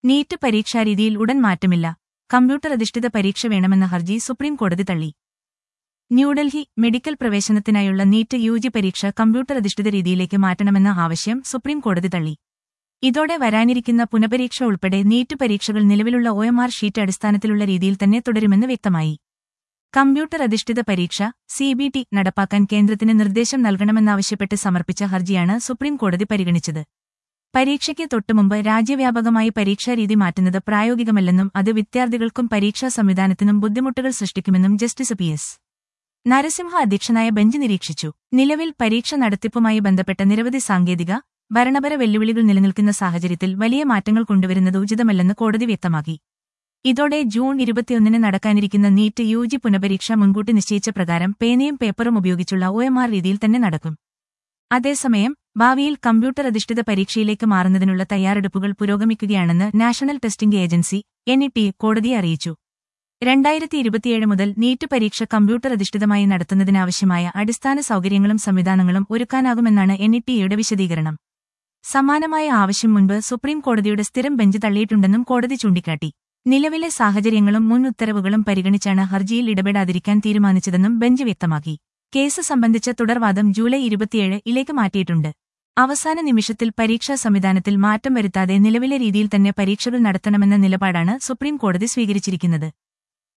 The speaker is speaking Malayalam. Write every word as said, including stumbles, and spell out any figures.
നീറ്റ് പരീക്ഷാരീതിയിൽ ഉടൻ മാറ്റമില്ല. കമ്പ്യൂട്ടർ അധിഷ്ഠിത പരീക്ഷ വേണമെന്ന ഹർജി സുപ്രീം കോടതി തള്ളി. ന്യൂഡൽഹി മെഡിക്കൽ പ്രവേശനത്തിനായുള്ള നീറ്റ് യുജി പരീക്ഷ കമ്പ്യൂട്ടർ അധിഷ്ഠിത രീതിയിലേക്ക് മാറ്റണമെന്ന ആവശ്യം സുപ്രീം കോടതി തള്ളി. ഇതോടെ വരാനിരിക്കുന്ന പുനപരീക്ഷ ഉൾപ്പെടെ നീറ്റ് പരീക്ഷകൾ നിലവിലുള്ള ഒ എം ആർ ഷീറ്റ് അടിസ്ഥാനത്തിലുള്ള രീതിയിൽ തന്നെ തുടരുമെന്ന് വ്യക്തമായി. കമ്പ്യൂട്ടർ അധിഷ്ഠിത പരീക്ഷ സി ബി ടി നടപ്പാക്കാൻ കേന്ദ്രത്തിന് നിർദ്ദേശം നൽകണമെന്നാവശ്യപ്പെട്ട് സമർപ്പിച്ച ഹർജിയാണ് സുപ്രീം കോടതി പരിഗണിച്ചത്. പരീക്ഷയ്ക്ക് തൊട്ടുമുമ്പ് രാജ്യവ്യാപകമായി പരീക്ഷാരീതി മാറ്റുന്നത് പ്രായോഗികമല്ലെന്നും അത് വിദ്യാർത്ഥികൾക്കും പരീക്ഷാ സംവിധാനത്തിനും ബുദ്ധിമുട്ടുകൾ സൃഷ്ടിക്കുമെന്നും ജസ്റ്റിസ് പി എസ് നരസിംഹ അധ്യക്ഷനായ ബെഞ്ച് നിരീക്ഷിച്ചു. നിലവിൽ പരീക്ഷ നടത്തിപ്പുമായി ബന്ധപ്പെട്ട നിരവധി സാങ്കേതിക, ഭരണപര വെല്ലുവിളികൾ നിലനിൽക്കുന്ന സാഹചര്യത്തിൽ വലിയ മാറ്റങ്ങൾ കൊണ്ടുവരുന്നത് ഉചിതമല്ലെന്ന് കോടതി വ്യക്തമാക്കി. ഇതോടെ ജൂൺ ഇരുപത്തിയൊന്നിന് നടക്കാനിരിക്കുന്ന നീറ്റ് യുജി പുനപരീക്ഷ മുൻകൂട്ടി നിശ്ചയിച്ച പ്രകാരം പേനയും പേപ്പറും ഉപയോഗിച്ചുള്ള ഒ എം ആർ രീതിയിൽ തന്നെ നടക്കും. അതേസമയം ഭാവിയിൽ കമ്പ്യൂട്ടർ അധിഷ്ഠിത പരീക്ഷയിലേക്ക് മാറുന്നതിനുള്ള തയ്യാറെടുപ്പുകൾ പുരോഗമിക്കുകയാണെന്ന് national testing agency N E T കോടതിയെ അറിയിച്ചു. രണ്ടായിരത്തി ഇരുപത്തിയേഴ് മുതൽ നീറ്റ് പരീക്ഷ കമ്പ്യൂട്ടർ അധിഷ്ഠിതമായി നടത്തുന്നതിനാവശ്യമായ അടിസ്ഥാന സൗകര്യങ്ങളും സംവിധാനങ്ങളും ഒരുക്കാനാകുമെന്നാണ് എൻ ഇ ടിയുടെ വിശദീകരണം. സമാനമായ ആവശ്യം മുൻപ് സുപ്രീം കോടതിയുടെ സ്ഥിരം ബെഞ്ച് തള്ളിയിട്ടുണ്ടെന്നും കോടതി ചൂണ്ടിക്കാട്ടി. നിലവിലെ സാഹചര്യങ്ങളും മുൻ ഉത്തരവുകളും പരിഗണിച്ചാണ് ഹർജിയിൽ ഇടപെടാതിരിക്കാൻ തീരുമാനിച്ചതെന്നും ബെഞ്ച് വ്യക്തമാക്കി. കേസ് സംബന്ധിച്ച തുടർവാദം ജൂലൈ ഇരുപത്തിയേഴ് ഇലേക്ക് മാറ്റിയിട്ടുണ്ട്. അവസാന നിമിഷത്തിൽ പരീക്ഷാ സംവിധാനത്തിൽ മാറ്റം വരുത്താതെ നിലവിലെ രീതിയിൽ തന്നെ പരീക്ഷകൾ നടത്തണമെന്ന നിലപാടാണ് സുപ്രീം കോടതി സ്വീകരിച്ചിരിക്കുന്നത്.